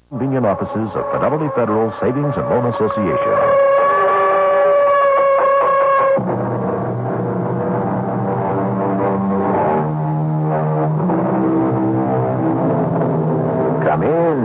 Convenient offices of Fidelity Federal Savings and Loan Association. Come in.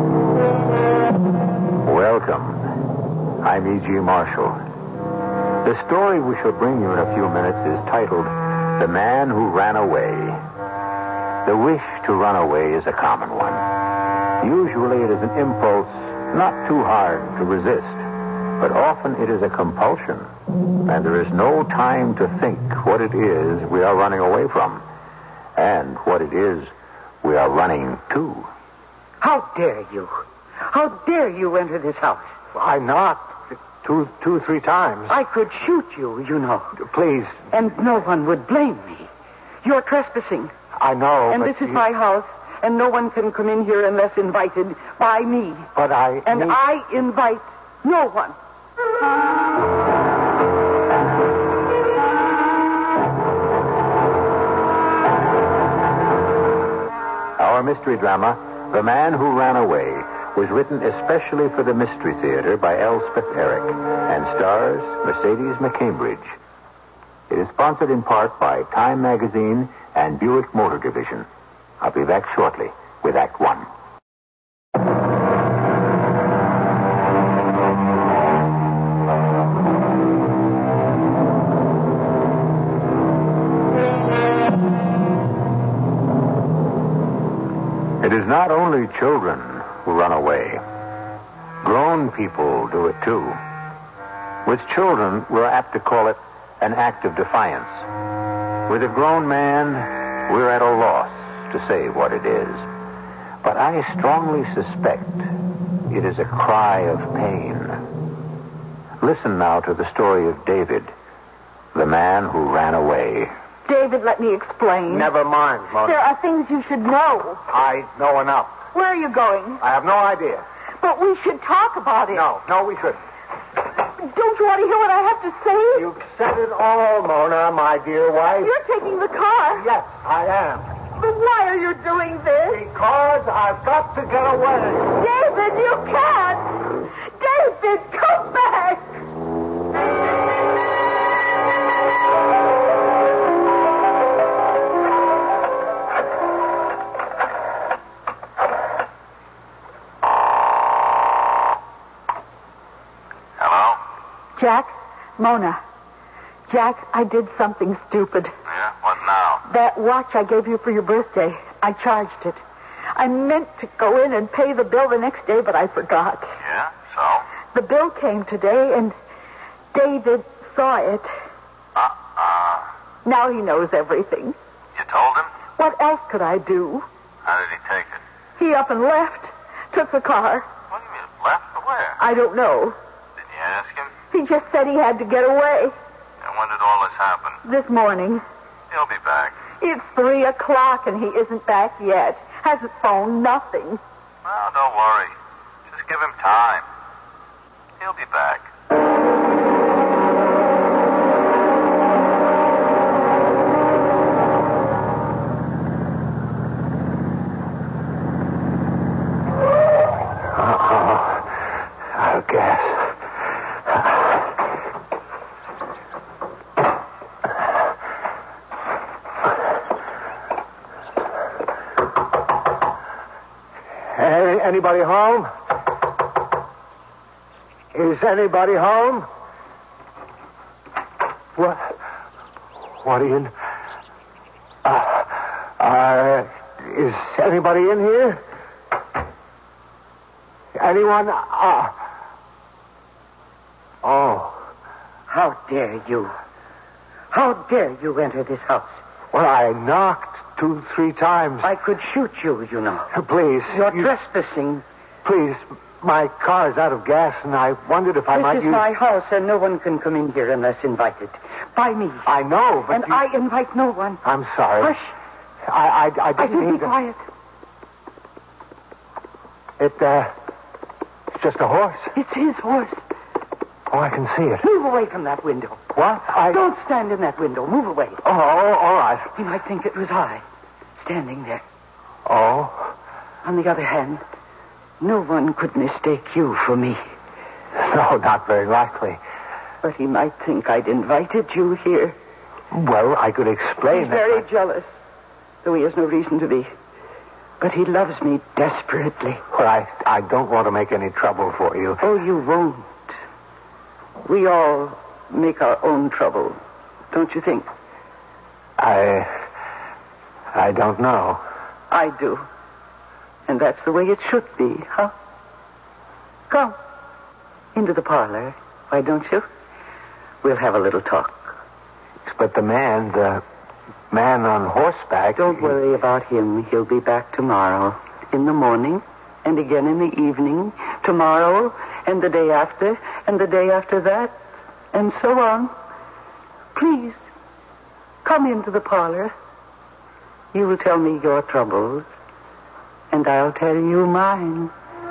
Welcome. I'm E.G. Marshall. The story we shall bring you in a few minutes is titled The Man Who Ran Away. The wish to run away is a common one. Usually it is an impulse not too hard to resist, but often it is a compulsion, and there is no time to think what it is we are running away from and what it is we are running to. How dare you? How dare you enter this house? I knocked two, 3 times. I could shoot you, you know. Please. And no one would blame me. You're trespassing. I know, and this is my house, and no one can come in here unless invited by me. But I invite no one. Our mystery drama, The Man Who Ran Away, was written especially for the Mystery Theater by Elspeth Eric and stars Mercedes McCambridge. It is sponsored in part by Time Magazine and Buick Motor Division. I'll be back shortly with Act One. It is not only children who run away. Grown people do it too. With children, we're apt to call it an act of defiance. With a grown man, we're at a loss to say what it is. But I strongly suspect it is a cry of pain. Listen now to the story of David, the man who ran away. David, let me explain. Never mind, Mona. There are things you should know. I know enough. Where are you going? I have no idea. But we should talk about it. No, we shouldn't. Don't you want to hear what I have to say? You've said it all, Mona, my dear wife. You're taking the car. Yes, I am. But why are you doing this? Because I've got to get away. David, you can't. David, come back. Jack, Mona. Jack, I did something stupid. Yeah? What now? That watch I gave you for your birthday, I charged it. I meant to go in and pay the bill the next day, but I forgot. Yeah? So? The bill came today, and David saw it. Now he knows everything. You told him? What else could I do? How did he take it? He up and left. Took the car. What do you mean, left to where? I don't know. Didn't you ask him? He just said he had to get away. And when did all this happen? This morning. He'll be back. It's 3:00 and he isn't back yet. Hasn't phoned, nothing. Well, don't worry. Just give him time. He'll be back. Out of gas. Anybody home? Is anybody home? What are you... is anybody in here? Anyone? Oh. How dare you? How dare you enter this house? Well, I knocked 2-3 times. I could shoot you, you know. Please. You're trespassing. Please, my car's out of gas, and I wondered if I might use... This is my house, and no one can come in here unless invited. By me. I know, but And I invite no one. I'm sorry. Hush. I didn't mean be to... quiet. It's just a horse. It's his horse. Oh, I can see it. Move away from that window. What? Don't stand in that window. Move away. Oh, all right. He might think it was I, standing there. Oh? On the other hand, No one could mistake you for me. No, not very likely. But he might think I'd invited you here. Well, I could explain He's very jealous, though he has no reason to be. But he loves me desperately. Well, I don't want to make any trouble for you. Oh, you won't. We all make our own trouble, don't you think? I don't know. I do. And that's the way it should be, huh? Come into the parlor, why don't you? We'll have a little talk. But the man on horseback... Don't worry about him. He'll be back tomorrow. In the morning, and again in the evening. Tomorrow, and the day after, and the day after that, and so on. Please, come into the parlor. You will tell me your troubles, and I'll tell you mine.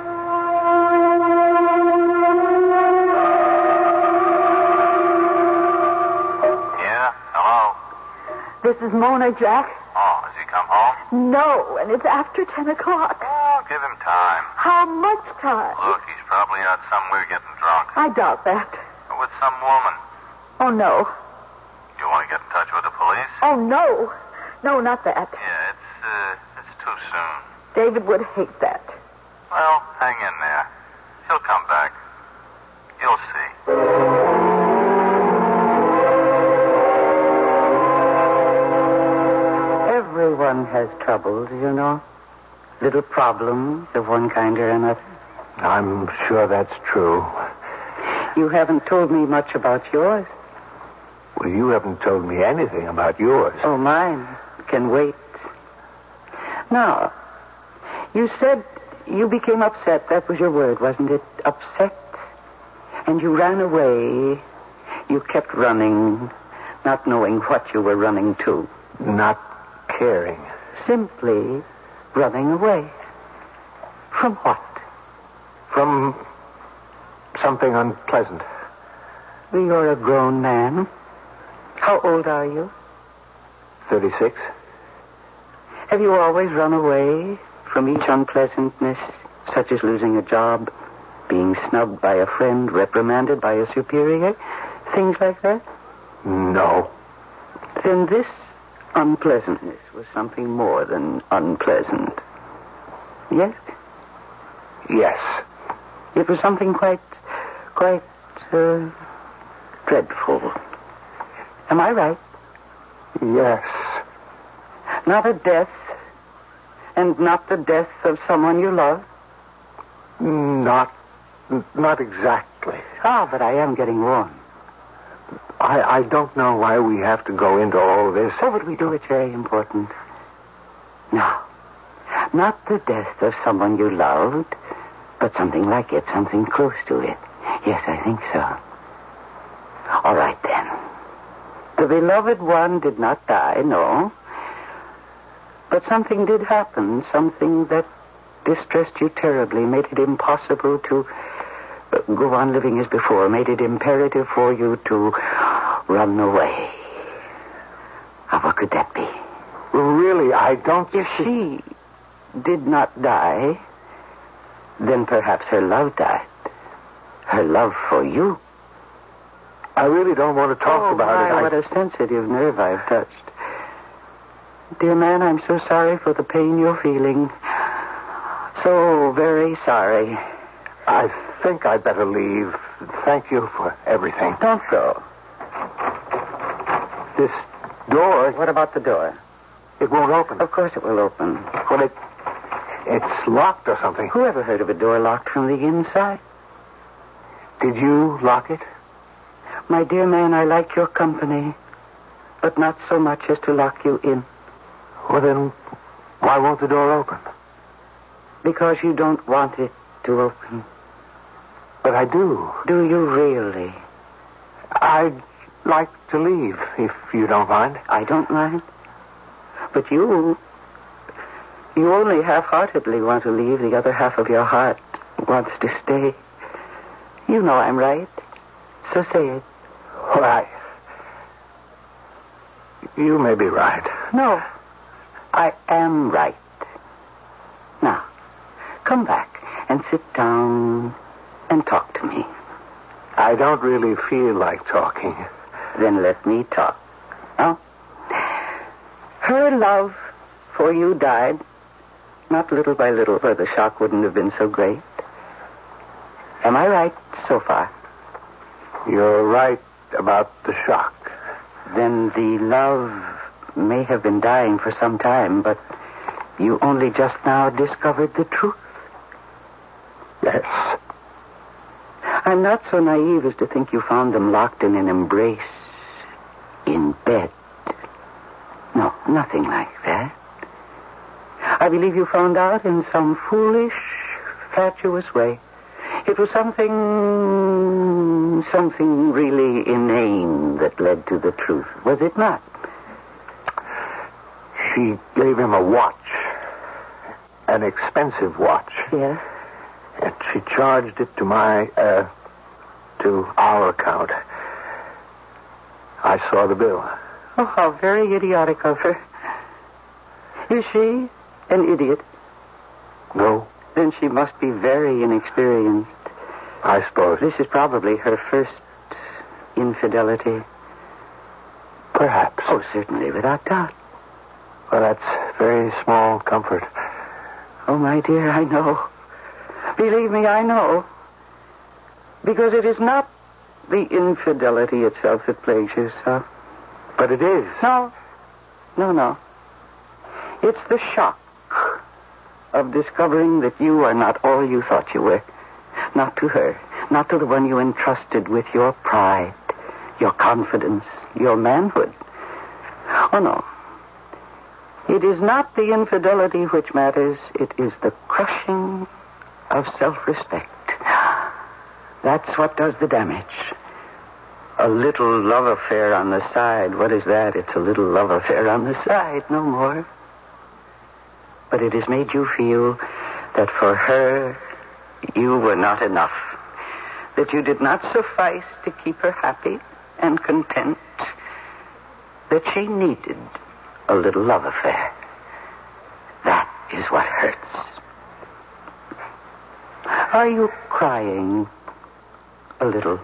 Yeah? Hello? This is Mona, Jack. Oh, has he come home? No, and it's after 10 o'clock. Oh, give him time. How much time? Look, he's probably out somewhere getting drunk. I doubt that. Or with some woman. Oh, no. You want to get in touch with the police? Oh, no. No, not that. Yeah, it's too soon. David would hate that. Well, hang in there. He'll come back. You'll see. Everyone has troubles, you know. Little problems of one kind or another. I'm sure that's true. You haven't told me much about yours. Well, you haven't told me anything about yours. Oh, mine can wait. Now, you said you became upset. That was your word, wasn't it? Upset. And you ran away. You kept running, not knowing what you were running to. Not caring. Simply running away. From what? From something unpleasant. You're a grown man. How old are you? 36. Have you always run away from each unpleasantness, such as losing a job, being snubbed by a friend, reprimanded by a superior, things like that? No. Then this unpleasantness was something more than unpleasant. Yes? Yes. It was something quite dreadful. Am I right? Yes. Not a death, and not the death of someone you love? Not exactly. Ah, but I am getting warm. I don't know why we have to go into all this. Oh, but we do. It's very important. No. Not the death of someone you loved, but something like it, something close to it. Yes, I think so. All right, then. The beloved one did not die, no. But something did happen, something that distressed you terribly, made it impossible to go on living as before, made it imperative for you to run away. Now, what could that be? Really, I don't... If she did not die, then perhaps her love died. Her love for you. I really don't want to talk about it. What a sensitive nerve I've touched. Dear man, I'm so sorry for the pain you're feeling. So very sorry. I think I'd better leave. Thank you for everything. Don't go. This door... What about the door? It won't open. Of course it will open. Well, it's locked or something. Who ever heard of a door locked from the inside? Did you lock it? My dear man, I like your company, but not so much as to lock you in. Well, then, why won't the door open? Because you don't want it to open. But I do. Do you really? I'd like to leave, if you don't mind. I don't mind. But you only half-heartedly want to leave. The other half of your heart wants to stay. You know I'm right. So say it. Well, you may be right. No, I am right. Now, come back and and sit down and talk to me. I don't really feel like talking. Then let me talk. Oh? Her love for you died, not little by little, or the shock wouldn't have been so great. Am I right so far? You're right about the shock. Then the love may have been dying for some time, but you only just now discovered the truth. Yes. I'm not so naive as to think you found them locked in an embrace in bed. No, nothing like that. I believe you found out in some foolish, fatuous way. It was something really inane that led to the truth, was it not? She gave him a watch. An expensive watch. Yes? And she charged it to our account. I saw the bill. Oh, how very idiotic of her. Is she an idiot? No, Then she must be very inexperienced. I suppose. This is probably her first infidelity. Perhaps. Oh, certainly, without doubt. Well, that's very small comfort. Oh, my dear, I know. Believe me, I know. Because it is not the infidelity itself that plagues you so. But it is. No. It's the shock of discovering that you are not all you thought you were. Not to her. Not to the one you entrusted with your pride, your confidence, your manhood. Oh, no. It is not the infidelity which matters. It is the crushing of self-respect. That's what does the damage. A little love affair on the side. What is that? It's a little love affair on the side, no more. But it has made you feel that for her, you were not enough. That you did not suffice to keep her happy and content. That she needed a little love affair. That is what hurts. Are you crying a little?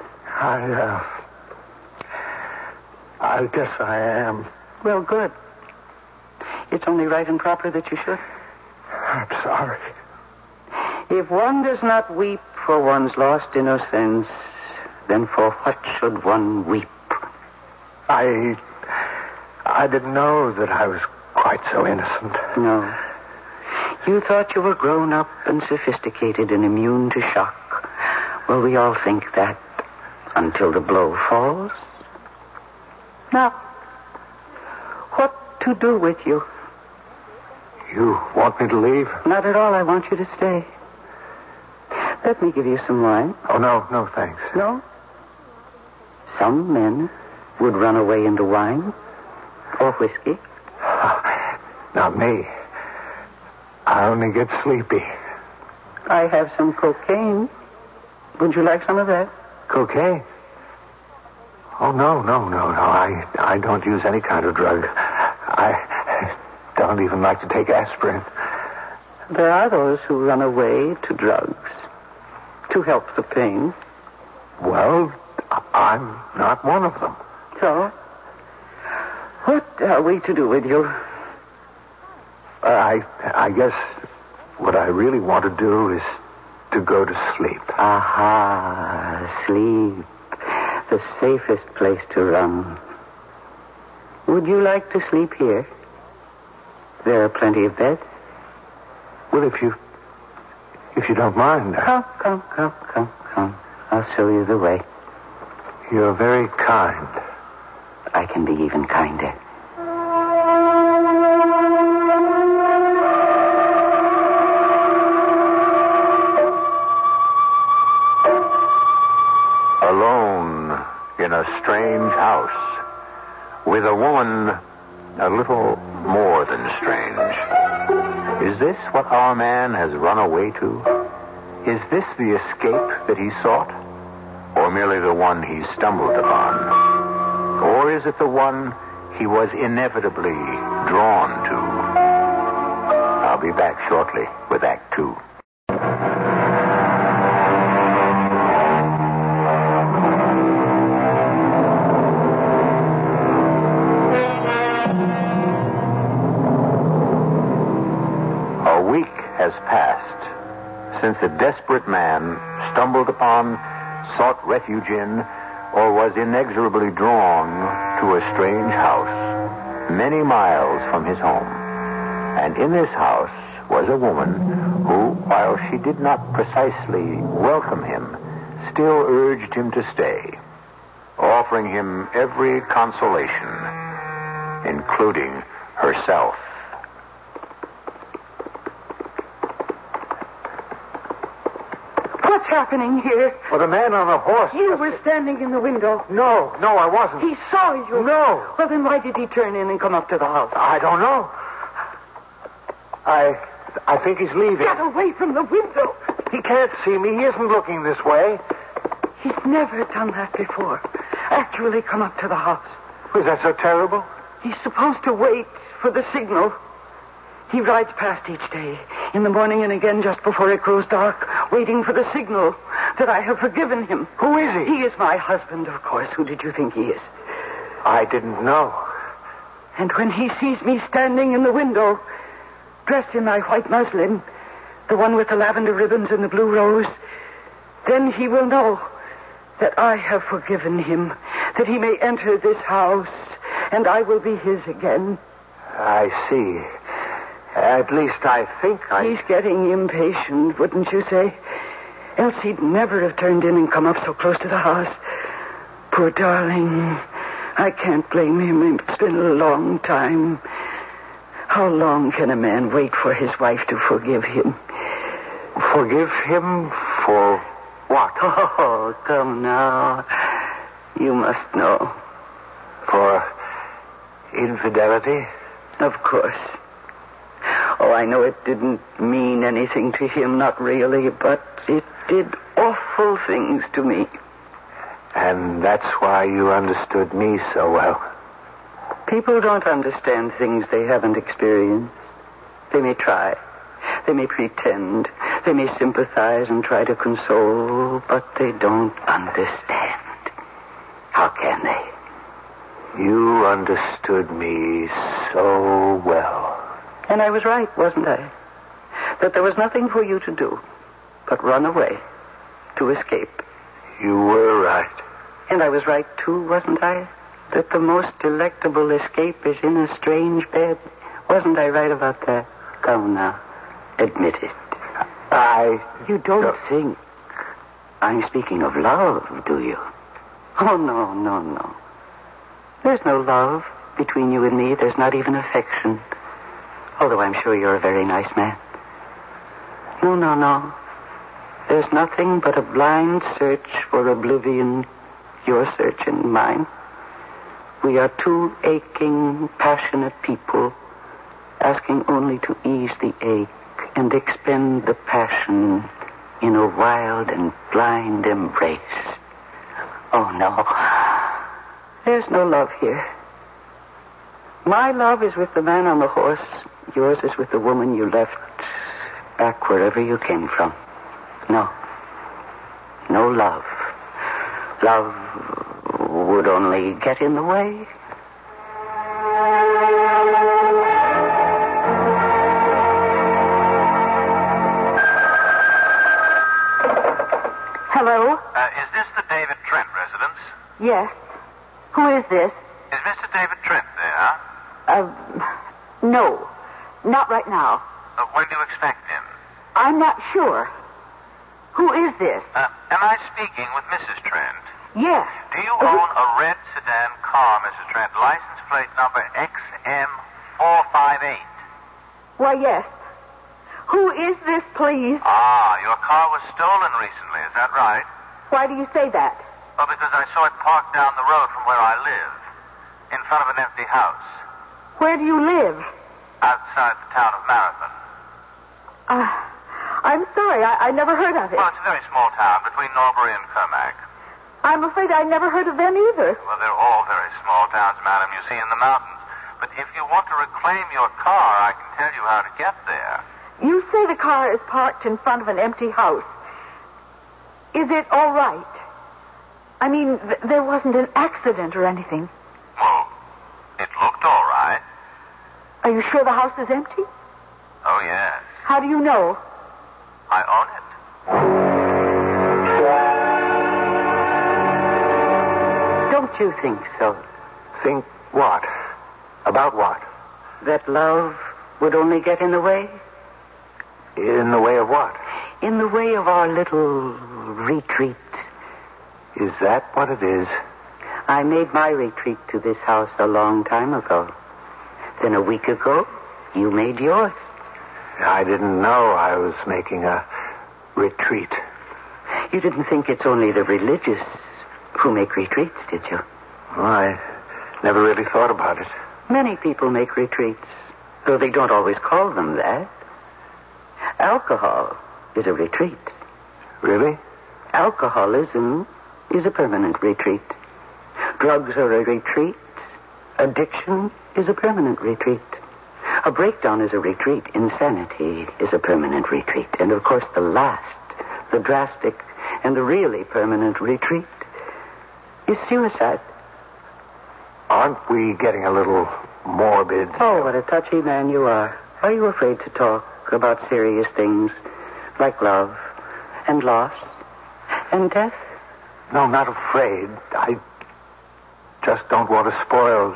I guess I am. Well, good. It's only right and proper that you should. I'm sorry. If one does not weep for one's lost innocence, then for what should one weep? I didn't know that I was quite so innocent. No. You thought you were grown up and sophisticated and immune to shock. Well, we all think that until the blow falls. Now, what to do with you? You want me to leave? Not at all. I want you to stay. Let me give you some wine. Oh, no, thanks. No? Some men would run away into wine or whiskey. Not me. I only get sleepy. I have some cocaine. Would you like some of that? Cocaine? Oh, no. I don't use any kind of drug. I don't even like to take aspirin. There are those who run away to drugs to help the pain. Well, I'm not one of them. So, what are we to do with you? I guess what I really want to do is to go to sleep. Aha, sleep. The safest place to run. Would you like to sleep here? There are plenty of beds. Well, if you don't mind. Come. I'll show you the way. You're very kind. I can be even kinder. Alone in a strange house with a woman a little more than strange. Is this what our man has run away to? Is this the escape that he sought? Or merely the one he stumbled upon? Or is it the one he was inevitably drawn to? I'll be back shortly with Act 2. has passed since a desperate man stumbled upon, sought refuge in, or was inexorably drawn to a strange house many miles from his home. And in this house was a woman who, while she did not precisely welcome him, still urged him to stay, offering him every consolation, including herself. What's happening here? Well, the man on the horse... You were standing in the window. No, I wasn't. He saw you. No. Well, then why did he turn in and come up to the house? I don't know. I think he's leaving. Get away from the window. He can't see me. He isn't looking this way. He's never done that before. Actually come up to the house. Was that so terrible? He's supposed to wait for the signal. He rides past each day, in the morning and again just before it grows dark, waiting for the signal that I have forgiven him. Who is he? He is my husband, of course. Who did you think he is? I didn't know. And when he sees me standing in the window, dressed in my white muslin, the one with the lavender ribbons and the blue rose, then he will know that I have forgiven him, that he may enter this house, and I will be his again. I see. At least I think He's getting impatient, wouldn't you say? Else he'd never have turned in and come up so close to the house. Poor darling. I can't blame him. It's been a long time. How long can a man wait for his wife to forgive him? Forgive him for what? Oh, come now. You must know. For infidelity? Of course. Oh, I know it didn't mean anything to him, not really, but it did awful things to me. And that's why you understood me so well. People don't understand things they haven't experienced. They may try. They may pretend. They may sympathize and try to console, but they don't understand. How can they? You understood me so well. And I was right, wasn't I? That there was nothing for you to do but run away, to escape. You were right. And I was right, too, wasn't I? That the most delectable escape is in a strange bed. Wasn't I right about that? Come now, admit it. You don't think I'm speaking of love, do you? Oh, no. There's no love between you and me. There's not even affection. Although I'm sure you're a very nice man. No. There's nothing but a blind search for oblivion, your search and mine. We are two aching, passionate people, asking only to ease the ache and expend the passion in a wild and blind embrace. Oh, no. There's no love here. My love is with the man on the horse. Yours is with the woman you left back wherever you came from. No love. Love would only get in the way. Hello? Is this the David Trent residence? Yes. Who is this? Is Mr. David Trent there? No. Not right now. When do you expect him? I'm not sure. Who is this? Am I speaking with Mrs. Trent? Yes. Do you own a red sedan car, Mrs. Trent, license plate number XM458? Why, yes. Who is this, please? Your car was stolen recently, is that right? Why do you say that? Oh, because I saw it parked down the road from where I live, in front of an empty house. Where do you live? Outside the town of Marathon. I'm sorry, I never heard of it. Well, it's a very small town between Norbury and Kermack. I'm afraid I never heard of them either. Well, they're all very small towns, madam, you see, in the mountains. But if you want to reclaim your car, I can tell you how to get there. You say the car is parked in front of an empty house. Is it all right? I mean, there wasn't an accident or anything. Well, it looked all right. Are you sure the house is empty? Oh, yes. How do you know? I own it. Don't you think so? Think what? About what? That love would only get in the way? In the way of what? In the way of our little retreat. Is that what it is? I made my retreat to this house a long time ago. Then a week ago, you made yours. I didn't know I was making a retreat. You didn't think it's only the religious who make retreats, did you? Well, I never really thought about it. Many people make retreats, though they don't always call them that. Alcohol is a retreat. Really? Alcoholism is a permanent retreat. Drugs are a retreat. Addiction is a permanent retreat. A breakdown is a retreat. Insanity is a permanent retreat. And of course, the last, the drastic, and the really permanent retreat is suicide. Aren't we getting a little morbid? Oh, what a touchy man you are. Are you afraid to talk about serious things like love and loss and death? No, I'm not afraid. I just don't want to spoil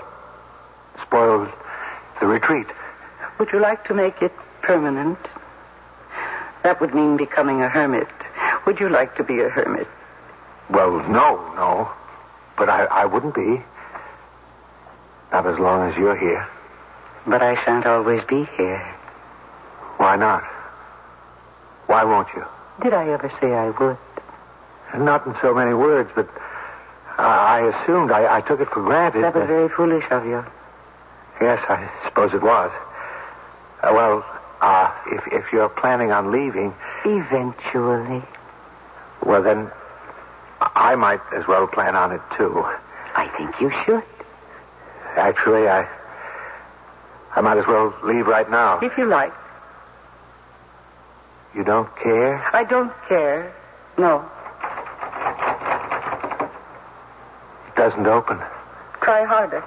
the retreat. Would you like to make it permanent? That would mean becoming a hermit. Would you like to be a hermit? Well, no. But I wouldn't be. Not as long as you're here. But I shan't always be here. Why not? Why won't you? Did I ever say I would? Not in so many words, but I assumed, I took it for granted. That was very foolish of you. Yes, I suppose it was. If you're planning on leaving... Eventually. Well, then, I might as well plan on it, too. I think you should. Actually, I might as well leave right now. If you like. You don't care? I don't care. No. It doesn't open. Try harder.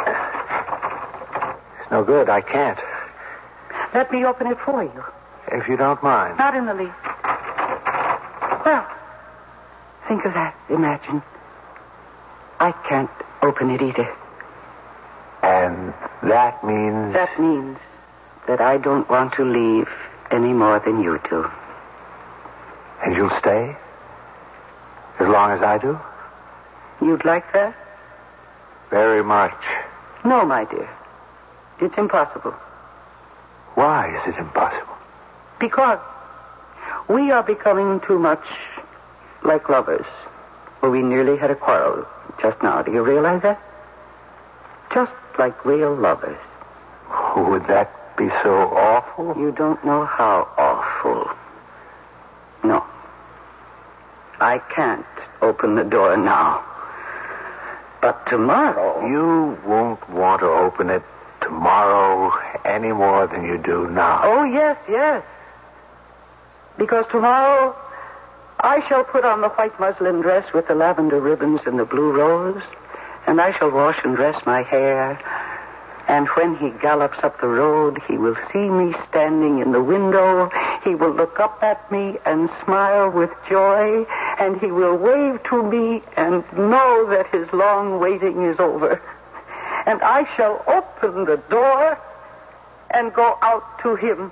It's no good. I can't. Let me open it for you. If you don't mind. Not in the least. Well, think of that. Imagine. I can't open it either. And that means... That means that I don't want to leave any more than you do. And you'll stay? As long as I do? You'd like that? Very much. No, my dear. It's impossible. Why is it impossible? Because we are becoming too much like lovers. Well, we nearly had a quarrel just now. Do you realize that? Just like real lovers. Would that be so awful? You don't know how awful. No. I can't open the door now. But tomorrow... You won't want to open it tomorrow any more than you do now. Oh, yes. Because tomorrow I shall put on the white muslin dress with the lavender ribbons and the blue rose, and I shall wash and dress my hair. And when he gallops up the road, he will see me standing in the window. He will look up at me and smile with joy, and he will wave to me and know that his long waiting is over. And I shall open the door and go out to him.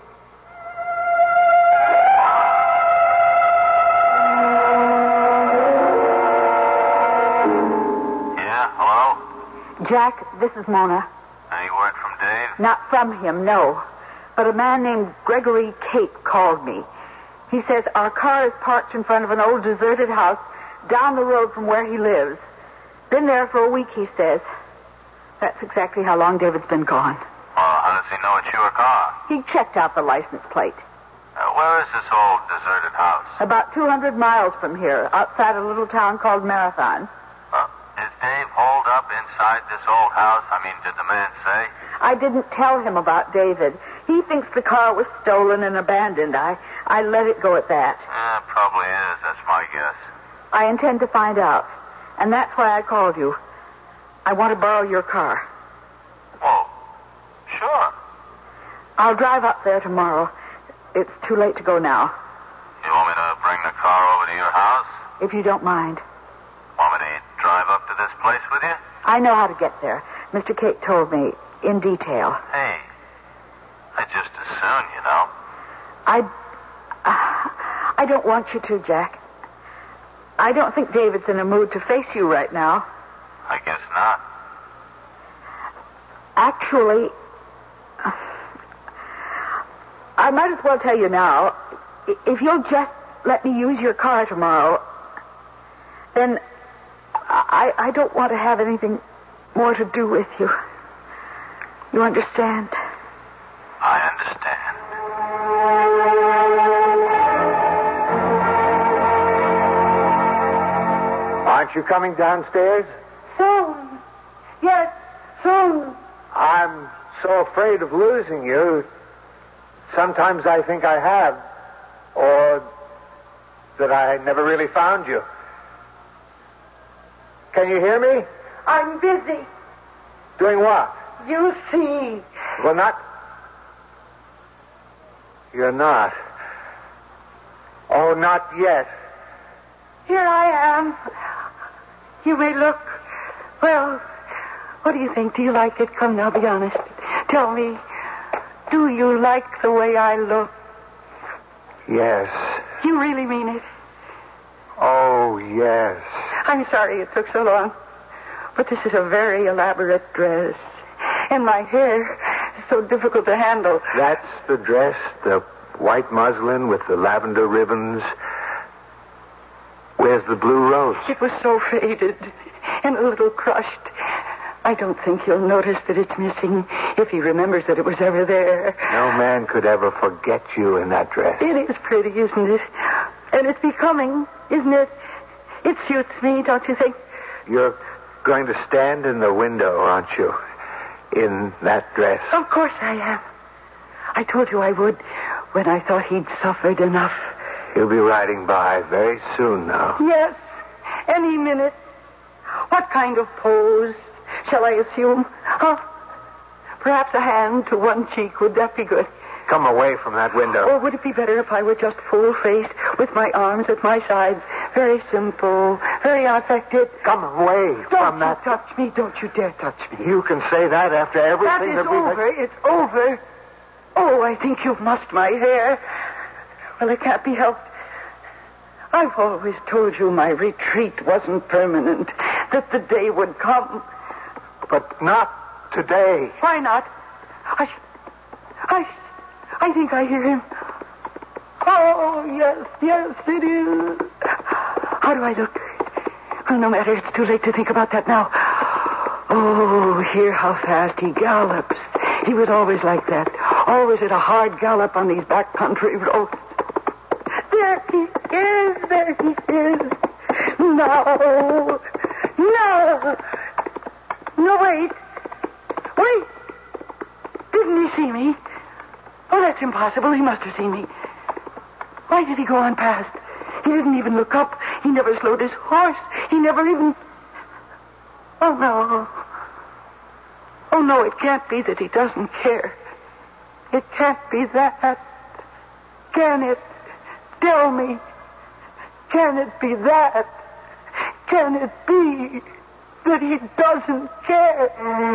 Yeah, hello? Jack, this is Mona. Any word from Dave? Not from him, no. But a man named Gregory Cape called me. He says our car is parked in front of an old deserted house down the road from where he lives. Been there for a week, he says. That's exactly how long David's been gone. How does he know it's your car? He checked out the license plate. Where is this old deserted house? About 200 miles from here, outside a little town called Marathon. Is Dave holed up inside this old house? I mean, did the man say? I didn't tell him about David. He thinks the car was stolen and abandoned. I let it go at that. Probably is. That's my guess. I intend to find out. And that's why I called you. I want to borrow your car. Well, sure. I'll drive up there tomorrow. it's too late to go now. You want me to bring the car over to your house? If you don't mind. Want me to drive up to this place with you? I know how to get there. Mr. Cate told me in detail. Hey, I just as soon, you know. I don't want you to, Jack. I don't think David's in a mood to face you right now. I guess not. Actually, I might as well tell you now. If you'll just let me use your car tomorrow, then I don't want to have anything more to do with you. You understand? I understand. Aren't you coming downstairs? Soon. Yes, soon. I'm so afraid of losing you. Sometimes I think I have, or that I never really found you. Can you hear me? I'm busy. Doing what? You see. Well, not... You're not. Oh, not yet. Here I am. You may look. Well, what do you think? Do you like it? Come now, be honest. Tell me, do you like the way I look? Yes. You really mean it? Oh, yes. I'm sorry it took so long. But this is a very elaborate dress. And my hair is so difficult to handle. That's the dress, the white muslin with the lavender ribbons. Where's the blue rose? It was so faded and a little crushed. I don't think he'll notice that it's missing if he remembers that it was ever there. No man could ever forget you in that dress. It is pretty, isn't it? And it's becoming, isn't it? It suits me, don't you think? You're going to stand in the window, aren't you? In that dress. Of course I am. I told you I would when I thought he'd suffered enough. He'll be riding by very soon now. Yes, any minute. What kind of pose shall I assume? Huh? Perhaps a hand to one cheek. Would that be good? Come away from that window. Or would it be better if I were just full-faced with my arms at my sides? Very simple, very unaffected. Come away from that. Don't you touch me. Don't you dare touch me. You can say that after everything that is we've... over. It's over. Oh, I think you've mussed my hair. Well, it can't be helped. I've always told you my retreat wasn't permanent, that the day would come. But not today. Why not? I think I hear him. Oh, yes, it is. How do I look? Well, no matter, it's too late to think about that now. Oh, hear how fast he gallops. He was always like that, always at a hard gallop on these backcountry roads. There he is. No. No, wait. Didn't he see me? Oh, that's impossible. He must have seen me. Why did he go on past? He didn't even look up. He never slowed his horse. He never even... Oh, no. Oh, no, it can't be that he doesn't care. It can't be that. Can it? Tell me. Can it be that? Can it be that he doesn't care?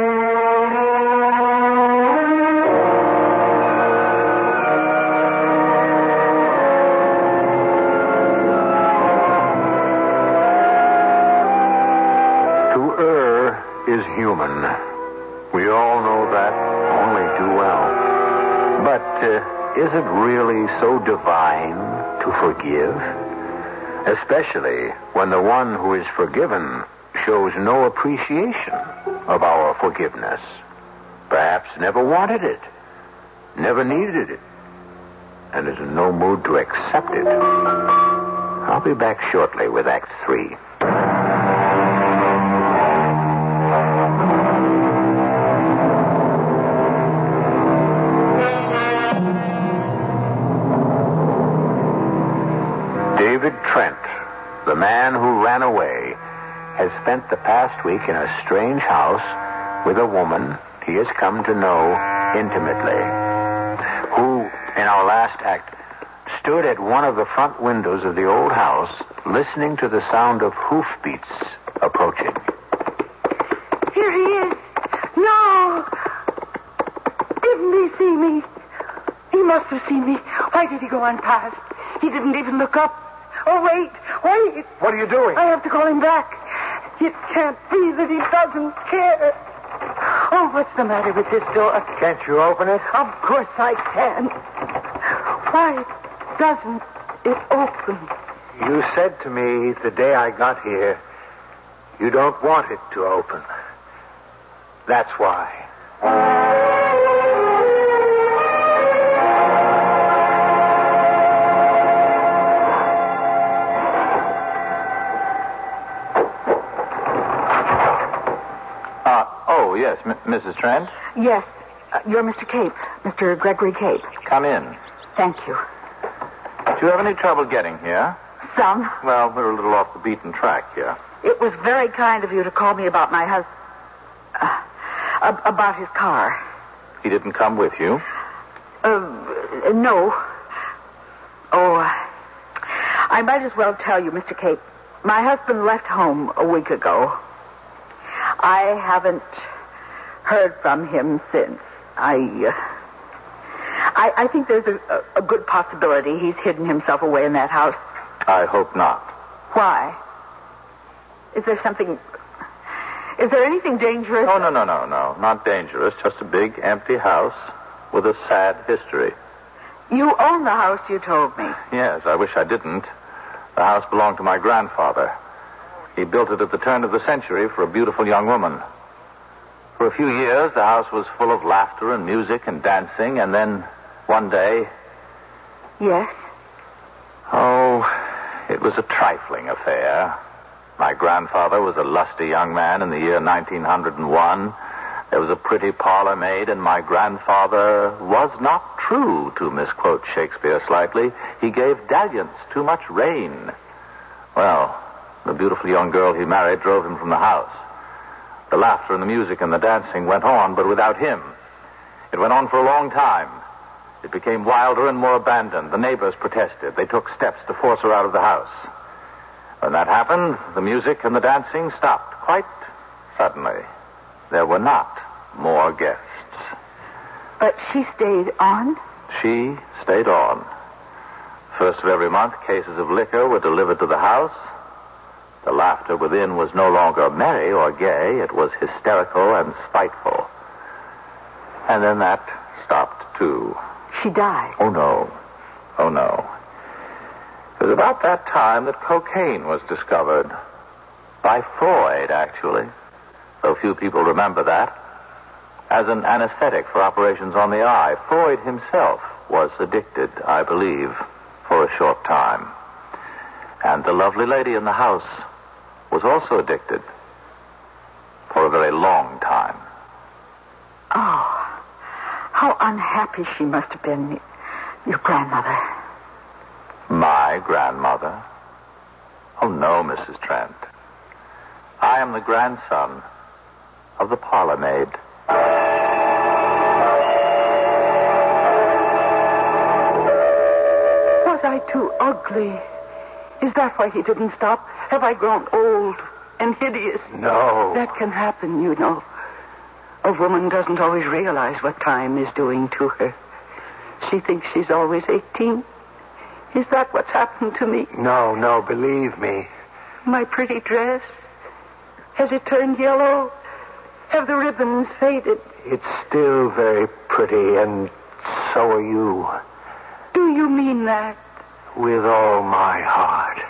To err is human. We all know that only too well. But is it really so divine to forgive? Especially when the one who is forgiven shows no appreciation of our forgiveness. Perhaps never wanted it, never needed it, and is in no mood to accept it. I'll be back shortly with Act 3. David Trent, the man who ran away, has spent the past week in a strange house with a woman he has come to know intimately, who, in our last act, stood at one of the front windows of the old house, listening to the sound of hoofbeats approaching. Here he is. No! Didn't he see me? He must have seen me. Why did he go on past? He didn't even look up. Oh, wait. What are you doing? I have to call him back. It can't be that he doesn't care. Oh, what's the matter with this door? Can't you open it? Of course I can. Why doesn't it open? You said to me the day I got here, you don't want it to open. That's why. Yes, Mrs. Trent? Yes. You're Mr. Cape, Mr. Gregory Cape. Come in. Thank you. Do you have any trouble getting here? Some. Well, we're a little off the beaten track here. It was very kind of you to call me about my husband. About his car. He didn't come with you? No. Oh, I might as well tell you, Mr. Cape. My husband left home a week ago. I haven't heard from him since. I think there's a good possibility he's hidden himself away in that house. I hope not. Why? Is there anything dangerous? Oh, no. Not dangerous. Just a big, empty house with a sad history. You own the house, you told me. Yes, I wish I didn't. The house belonged to my grandfather. He built it at the turn of the century for a beautiful young woman. For a few years, the house was full of laughter and music and dancing, and then one day... Yes? Oh, it was a trifling affair. My grandfather was a lusty young man in the year 1901. There was a pretty parlor maid, and my grandfather was not true, to misquote Shakespeare slightly. He gave dalliance too much rain. Well, the beautiful young girl he married drove him from the house. The laughter and the music and the dancing went on, but without him. It went on for a long time. It became wilder and more abandoned. The neighbors protested. They took steps to force her out of the house. When that happened, the music and the dancing stopped quite suddenly. There were not more guests. But she stayed on? She stayed on. First of every month, cases of liquor were delivered to the house. The laughter within was no longer merry or gay. It was hysterical and spiteful. And then that stopped, too. She died? Oh, no. It was about that time that cocaine was discovered. By Freud, actually. Though few people remember that. As an anesthetic for operations on the eye, Freud himself was addicted, I believe, for a short time. And the lovely lady in the house was also addicted for a very long time. Oh, how unhappy she must have been, your grandmother. My grandmother? Oh, no, Mrs. Trent. I am the grandson of the parlor maid. Was I too ugly? Is that why he didn't stop? Have I grown old and hideous? No. That can happen, you know. A woman doesn't always realize what time is doing to her. She thinks she's always 18. Is that what's happened to me? No, believe me. My pretty dress? Has it turned yellow? Have the ribbons faded? It's still very pretty, and so are you. Do you mean that? With all my heart.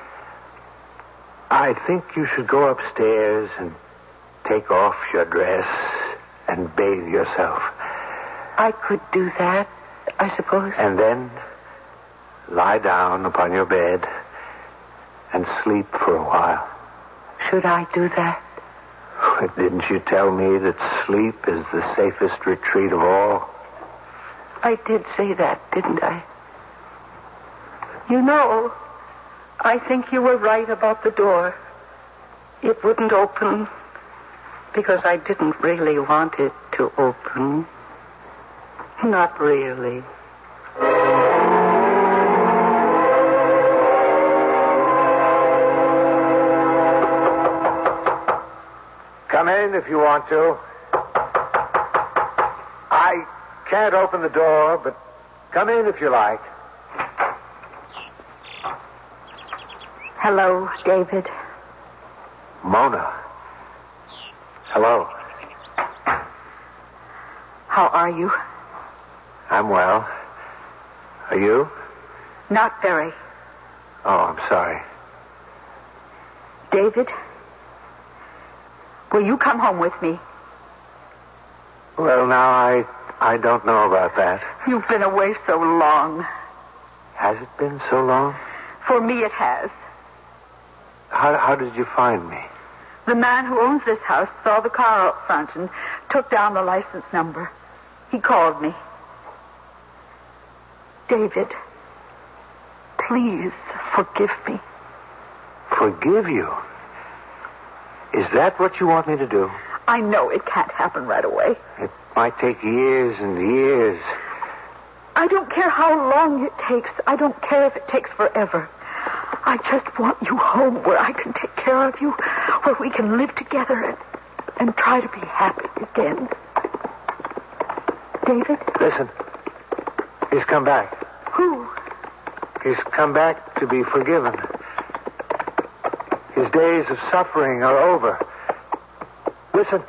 I think you should go upstairs and take off your dress and bathe yourself. I could do that, I suppose. And then lie down upon your bed and sleep for a while. Should I do that? Didn't you tell me that sleep is the safest retreat of all? I did say that, didn't I? You know, I think you were right about the door. It wouldn't open because I didn't really want it to open. Not really. if you want to. I can't open the door, but come in if you like. Hello, David. Mona. Hello. How are you? I'm well. Are you? Not very. Oh, I'm sorry. David, will you come home with me? Well, now, I don't know about that. You've been away so long. Has it been so long? For me, it has. How did you find me? The man who owns this house saw the car out front and took down the license number. He called me. David, please forgive me. Forgive you? Is that what you want me to do? I know it can't happen right away. It might take years and years. I don't care how long it takes. I don't care if it takes forever. I just want you home where I can take care of you, where we can live together and try to be happy again. David? Listen. He's come back. Who? He's come back to be forgiven. His days of suffering are over. Listen.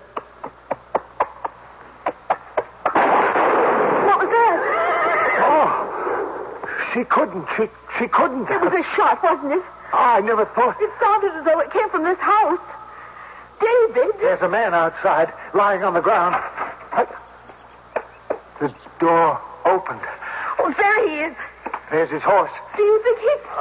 What was that? Oh, she couldn't. She couldn't. It was a shot, wasn't it? Oh, I never thought. It sounded as though it came from this house. David! There's a man outside, lying on the ground. The door opened. Oh, there he is. There's his horse. David,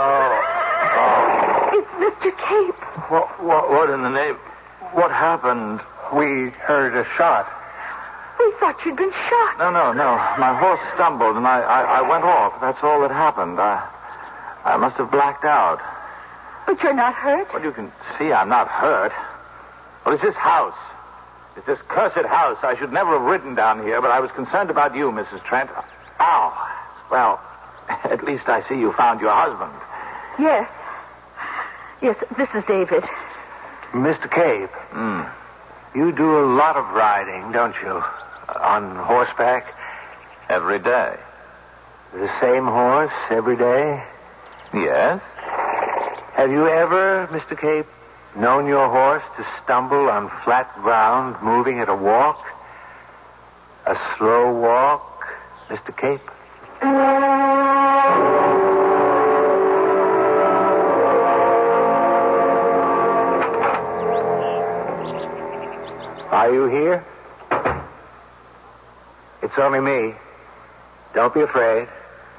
Oh. It's Mr. Cape. What in the name? What happened? We heard a shot. We thought you'd been shot. No. My horse stumbled and I went off. That's all that happened. I must have blacked out. But you're not hurt? Well, you can see I'm not hurt. Well, it's this house. It's this cursed house. I should never have ridden down here, but I was concerned about you, Mrs. Trent. Ow. Well, at least I see you found your husband. Yes. Yes, this is David. Mr. Cape. You do a lot of riding, don't you? On horseback? Every day. The same horse every day? Yes? Have you ever, Mr. Cape, known your horse to stumble on flat ground, moving at a walk? A slow walk, Mr. Cape? Are you here? It's only me. Don't be afraid.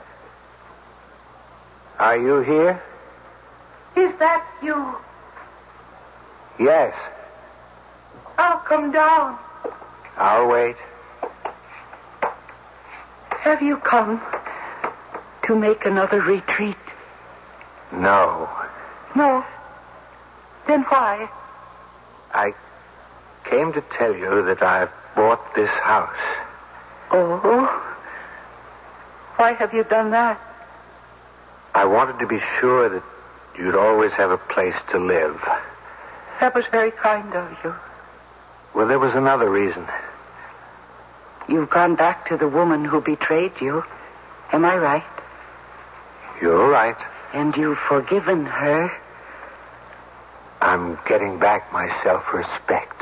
Are you here? Is that you? Yes. I'll come down. I'll wait. Have you come to make another retreat? No. No. Then why? I came to tell you that I've bought this house. Oh? Why have you done that? I wanted to be sure that you'd always have a place to live. That was very kind of you. Well, there was another reason. You've gone back to the woman who betrayed you. Am I right? You're right. And you've forgiven her. I'm getting back my self-respect.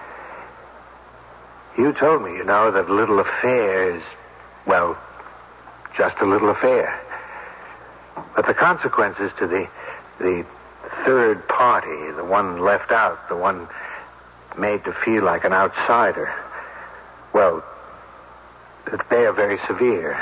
You told me, that a little affair is, well, just a little affair. But the consequences to the third party, the one left out, the one made to feel like an outsider, well, they are very severe.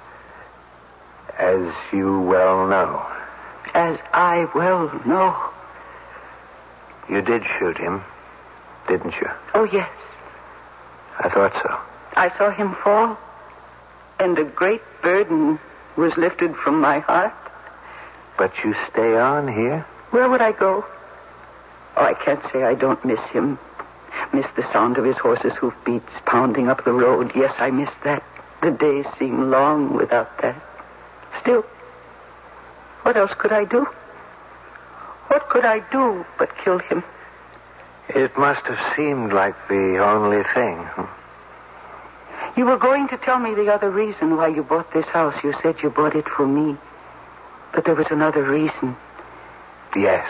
As you well know. As I well know. You did shoot him, didn't you? Oh, yes. I thought so. I saw him fall, and a great burden was lifted from my heart. But you stay on here? Where would I go? Oh, I can't say I don't miss him. Miss the sound of his horse's hoofbeats pounding up the road. Yes, I miss that. The days seem long without that. Still, what else could I do? What could I do but kill him? It must have seemed like the only thing. You were going to tell me the other reason why you bought this house. You said you bought it for me. But there was another reason. Yes.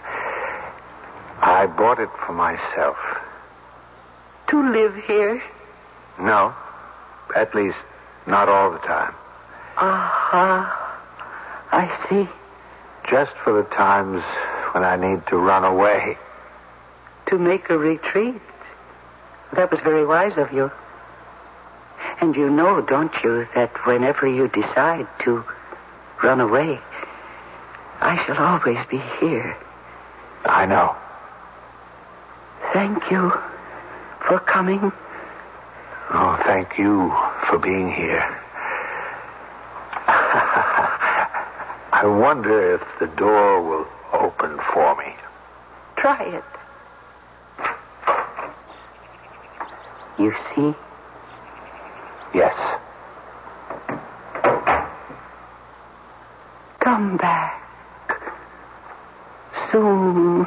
I bought it for myself. To live here? No. At least, not all the time. Aha. I see. Just for the times when I need to run away. To make a retreat. That was very wise of you. And you know, don't you, that whenever you decide to run away, I shall always be here. I know. Thank you for coming. Oh, thank you for being here. I wonder if the door will open for me. Try it. You see? Yes. Come back. Soon.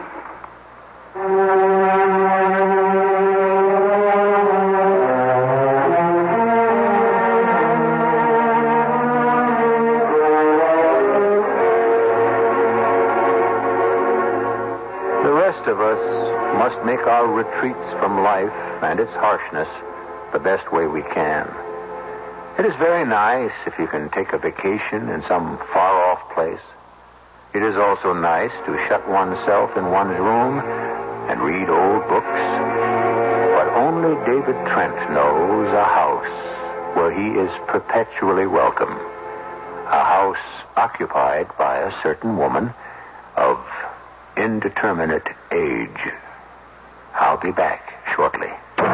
The rest of us must make our retreats from life and its harshness the best way we can. It is very nice if you can take a vacation in some far-off place. It is also nice to shut oneself in one's room and read old books. But only David Trent knows a house where he is perpetually welcome. A house occupied by a certain woman of indeterminate age. I'll be back shortly.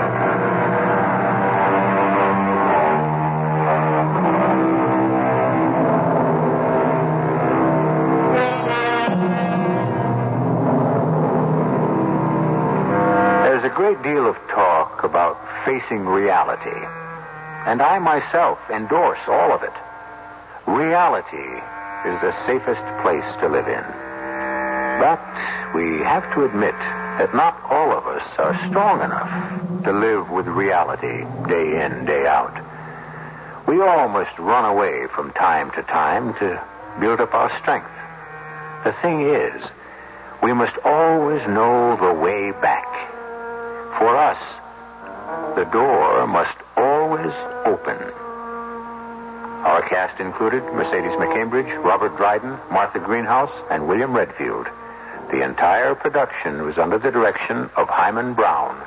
There's a great deal of talk about facing reality, and I myself endorse all of it. Reality is the safest place to live in. But we have to admit that not all of us are strong enough to live with reality day in, day out. We all must run away from time to time to build up our strength. The thing is, we must always know the way back. For us, the door must always open. Our cast included Mercedes McCambridge, Robert Dryden, Martha Greenhouse, and William Redfield. The entire production was under the direction of Hyman Brown.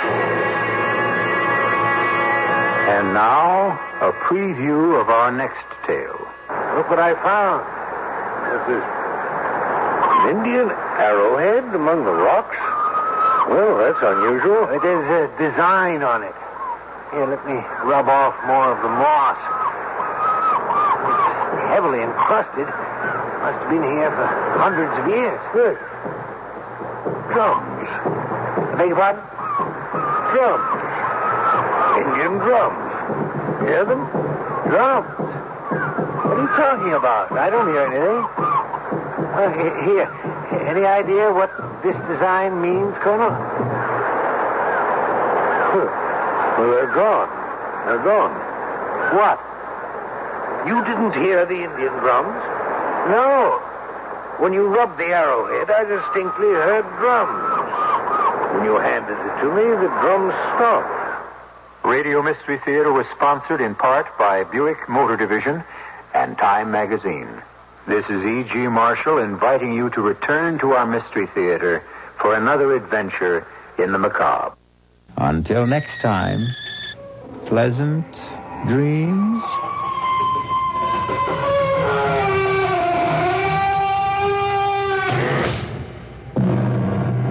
And now, a preview of our next tale. Look what I found. This is an Indian arrowhead among the rocks. Well, that's unusual. There's a design on it. Here, let me rub off more of the moss. It's heavily encrusted. Must have been here for hundreds of years. Good. Drums. I beg your pardon? Drums. Indian drums. Hear them? Drums. What are you talking about? I don't hear anything. Here. Any idea what this design means, Colonel? Well, they're gone. They're gone. What? You didn't hear the Indian drums? No. When you rubbed the arrowhead, I distinctly heard drums. When you handed it to me, the drums stopped. Radio Mystery Theater was sponsored in part by Buick Motor Division and Time Magazine. This is E.G. Marshall inviting you to return to our Mystery Theater for another adventure in the macabre. Until next time, pleasant dreams.